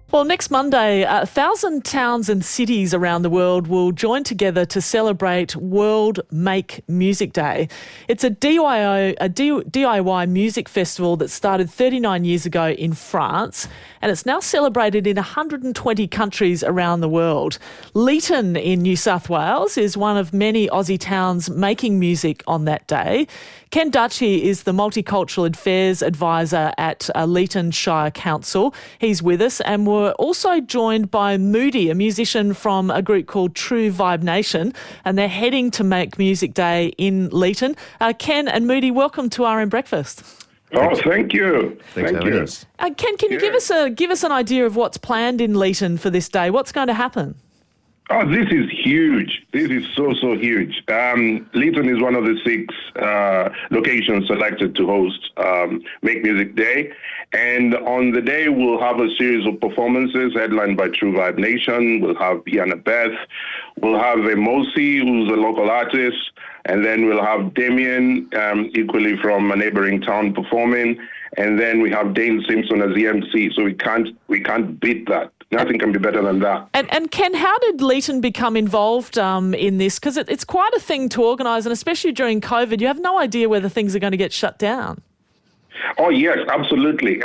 Well, next Monday, 1,000 towns and cities around the world will join together to celebrate World Make Music Day. It's a DIY music festival that started 39 years ago in France, and it's now celebrated in 120 countries around the world. Leeton in New South Wales is one of many Aussie towns making music on that day. Ken Duchy is the Multicultural Affairs Advisor at Leeton Shire Council. He's with us, and we're also joined by Moody, a musician from a group called True Vibe Nation, and they're heading to Make Music Day in Leeton. Ken and Moody, welcome to RM Breakfast. Oh, thank you. Thanks for having us. Ken, can you give us an idea of what's planned in Leeton for this day? What's going to happen? Oh, this is huge. This is so huge. Leeton is one of the 6 locations selected to host Make Music Day. And on the day, we'll have a series of performances headlined by True Vibe Nation. We'll have Yana Beth. We'll have Emosi, who's a local artist. And then we'll have Damien, equally from a neighboring town, performing. And then we have Dane Simpson as the MC. So we can't beat that. Nothing can be better than that. And Ken, how did Leeton become involved in this? Because it's quite a thing to organise, and especially during COVID, you have no idea whether things are going to get shut down. Oh, yes, absolutely.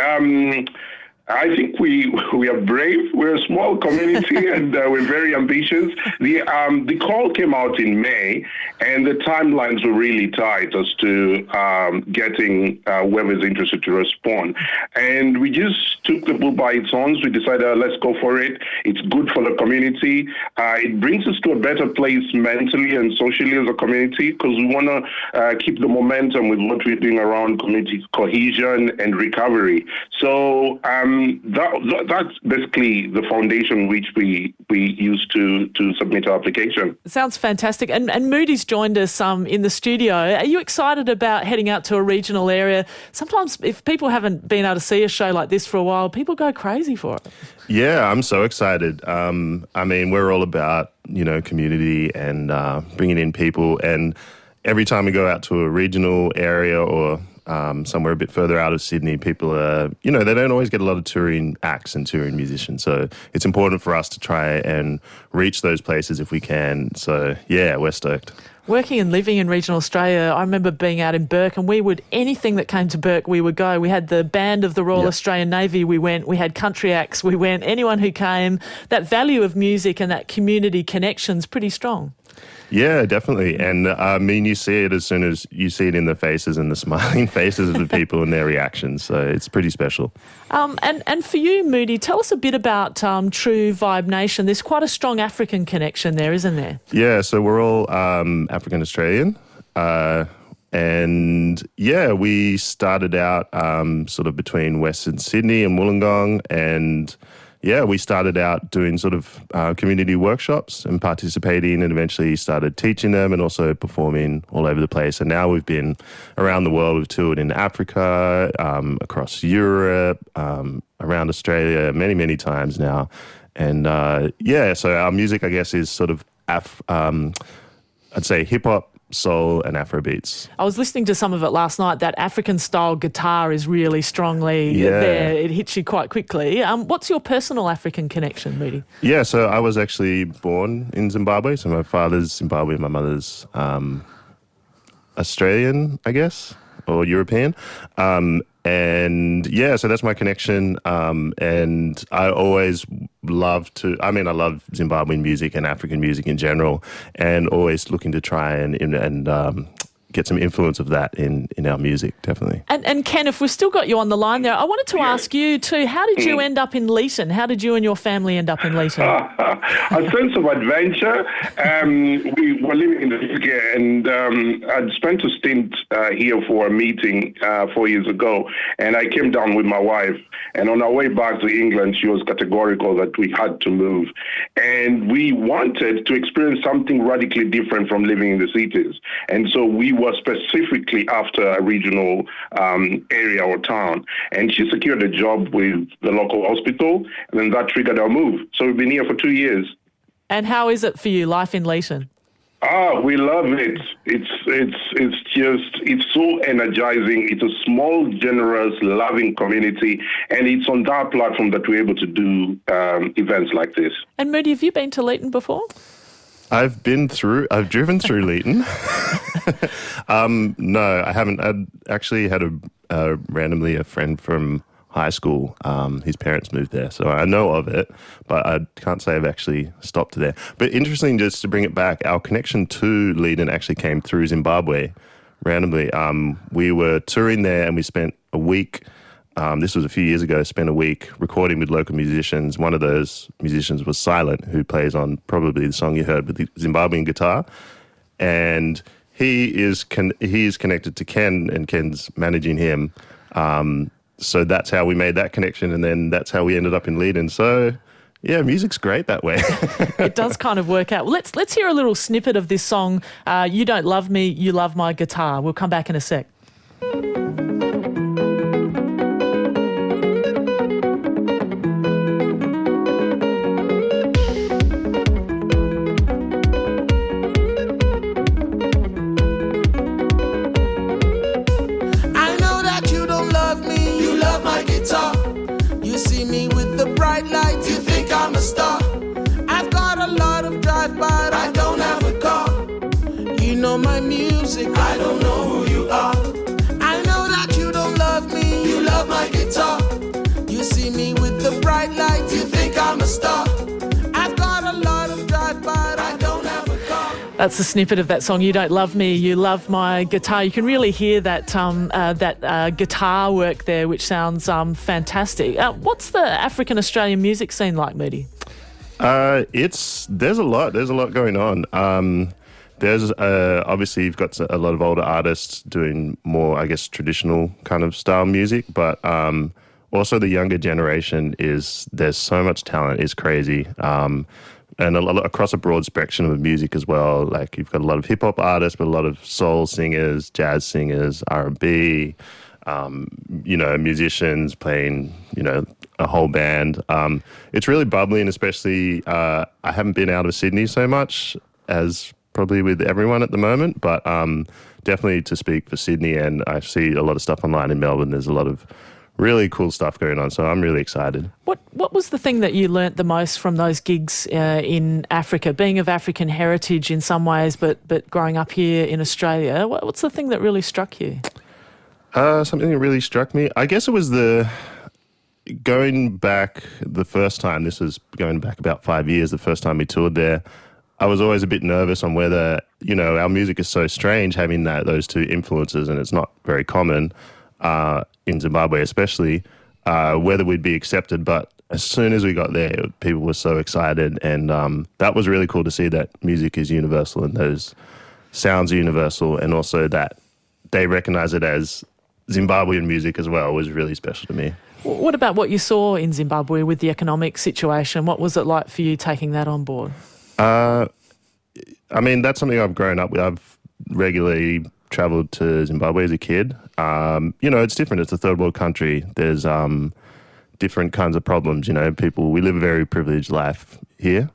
I think we are brave. We're a small community and we're very ambitious. The call came out in May, and the timelines were really tight as to getting whoever's interested to respond. And we just took the bull by its horns. We decided, let's go for it. It's good for the community. It brings us to a better place mentally and socially as a community, because we want to keep the momentum with what we're doing around community cohesion and recovery. So that's basically the foundation which we use to submit our application. Sounds fantastic. And Moody's joined us in the studio. Are you excited about heading out to a regional area? Sometimes if people haven't been able to see a show like this for a while, people go crazy for it. Yeah, I'm so excited. I mean, we're all about, community and bringing in people. And every time we go out to a regional area or somewhere a bit further out of Sydney, people are, they don't always get a lot of touring acts and touring musicians. So it's important for us to try and reach those places if we can. So, yeah, we're stoked. Working and living in regional Australia, I remember being out in Bourke, and anything that came to Bourke, we would go. We had the band of the Royal Australian Navy, we went. We had country acts, we went. Anyone who came, that value of music and that community connection's pretty strong. Yeah, definitely. And I mean, you see it as soon as you see it in the faces and the smiling faces of the people and their reactions. So it's pretty special. And for you, Moody, tell us a bit about True Vibe Nation. There's quite a strong African connection there, isn't there? Yeah, so we're all African Australian. And yeah, we started out sort of between Western Sydney and Wollongong, and yeah, we started out doing sort of community workshops and participating, and eventually started teaching them and also performing all over the place. And now we've been around the world. We've toured in Africa, across Europe, around Australia many times now. And so our music, I guess, is sort of, I'd say hip-hop, soul and Afrobeats. I was listening to some of it last night. That African-style guitar is really strongly there. It hits you quite quickly. What's your personal African connection, Moody? Yeah, so I was actually born in Zimbabwe. So my father's Zimbabwean, my mother's Australian, I guess, or European. And yeah, so that's my connection. And I always I love Zimbabwean music and African music in general, and always looking to try and get some influence of that in our music, definitely. And Ken, if we've still got you on the line there, I wanted to ask you too, how did you end up in Leeton? How did you and your family end up in Leeton? A sense of adventure. We were living in the UK, and I'd spent a stint here for a meeting 4 years ago, and I came down with my wife, and on our way back to England, she was categorical that we had to move. And we wanted to experience something radically different from living in the cities. And so we were specifically after a regional area or town. And she secured a job with the local hospital, and then that triggered our move. So we've been here for 2 years. And how is it for you, life in Leeton? We love it. It's so energizing. It's a small, generous, loving community, and it's on that platform that we're able to do events like this. And Moody, have you been to Leeton before? I've driven through Leeton. No, I haven't. I actually had randomly a friend from high school. His parents moved there, so I know of it, but I can't say I've actually stopped there. But interesting, just to bring it back, our connection to Leeton actually came through Zimbabwe randomly. We were touring there and we spent a week, this was a few years ago, spent a week recording with local musicians. One of those musicians was Silent, who plays on probably the song you heard with the Zimbabwean guitar. And he is connected to Ken, and Ken's managing him. So that's how we made that connection, and then that's how we ended up in Leeton. So, yeah, music's great that way. It does kind of work out. Well, let's hear a little snippet of this song, You Don't Love Me, You Love My Guitar. We'll come back in a sec. You see me with the bright lights, you think I'm a star. I've got a lot of drive, but I don't have a car. You know my music, I don't know who you are. I know that you don't love me, you love my guitar. You see me with the bright lights, you think I'm a star. I've got a lot of drive, but I don't have a car. That's a snippet of that song, You Don't Love Me, You Love My Guitar. You can really hear that guitar work there, which sounds fantastic. What's the African-Australian music scene like, Moody? There's a lot going on. There's obviously you've got a lot of older artists doing more, I guess, traditional kind of style music, but also the younger generation there's so much talent, it's crazy. And across a broad spectrum of music as well. Like you've got a lot of hip hop artists, but a lot of soul singers, jazz singers, R&B, musicians playing, a whole band. It's really bubbly, and especially I haven't been out of Sydney so much as probably with everyone at the moment, but definitely to speak for Sydney, and I see a lot of stuff online in Melbourne. There's a lot of really cool stuff going on, so I'm really excited. What was the thing that you learnt the most from those gigs in Africa? Being of African heritage in some ways, but growing up here in Australia, what's the thing that really struck you? Something that really struck me, I guess it was going back the first time. This was going back about 5 years, the first time we toured there. I was always a bit nervous on whether, our music is so strange having those two influences, and it's not very common in Zimbabwe especially, whether we'd be accepted. But as soon as we got there, people were so excited, and that was really cool to see that music is universal and those sounds are universal, and also that they recognize it as Zimbabwean music as well was really special to me. What about what you saw in Zimbabwe with the economic situation? What was it like for you taking that on board? That's something I've grown up with. I've regularly travelled to Zimbabwe as a kid. It's different. It's a third world country. There's different kinds of problems. We live a very privileged life here.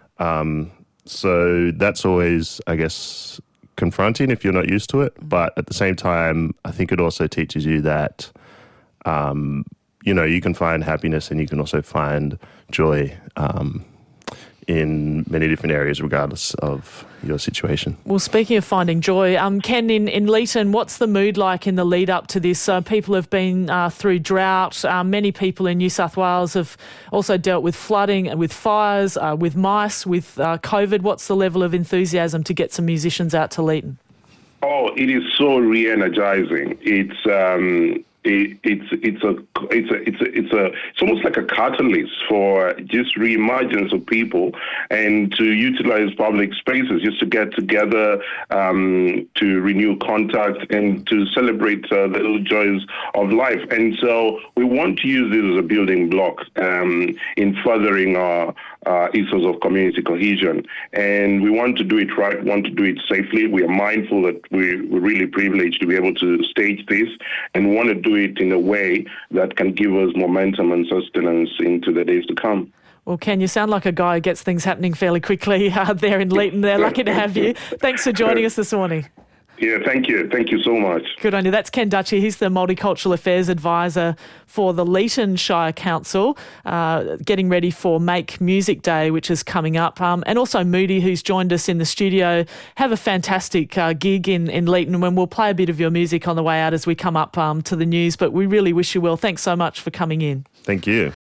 So that's always, I guess, confronting if you're not used to it. But at the same time, I think it also teaches you that, you can find happiness and you can also find joy in many different areas regardless of your situation. Well, speaking of finding joy, Ken, in Leeton, what's the mood like in the lead up to this? People have been through drought. Many people in New South Wales have also dealt with flooding and with fires, with mice, with COVID. What's the level of enthusiasm to get some musicians out to Leeton? Oh, it is so re-energizing. It's almost like a catalyst for just reemergence of people and to utilize public spaces just to get together, to renew contact and to celebrate the little joys of life. And so we want to use this as a building block in furthering our ethos of community cohesion. And we want to do it right, want to do it safely. We are mindful that we're really privileged to be able to stage this and want to do it in a way that can give us momentum and sustenance into the days to come. Well, Ken, you sound like a guy who gets things happening fairly quickly there in Leeton. They're lucky to have you. Thanks for joining us this morning. Yeah, thank you. Thank you so much. Good on you. That's Ken Dutchy. He's the Multicultural Affairs Advisor for the Leeton Shire Council, getting ready for Make Music Day, which is coming up. And also Moody, who's joined us in the studio. Have a fantastic gig in Leeton, when we'll play a bit of your music on the way out as we come up to the news. But we really wish you well. Thanks so much for coming in. Thank you.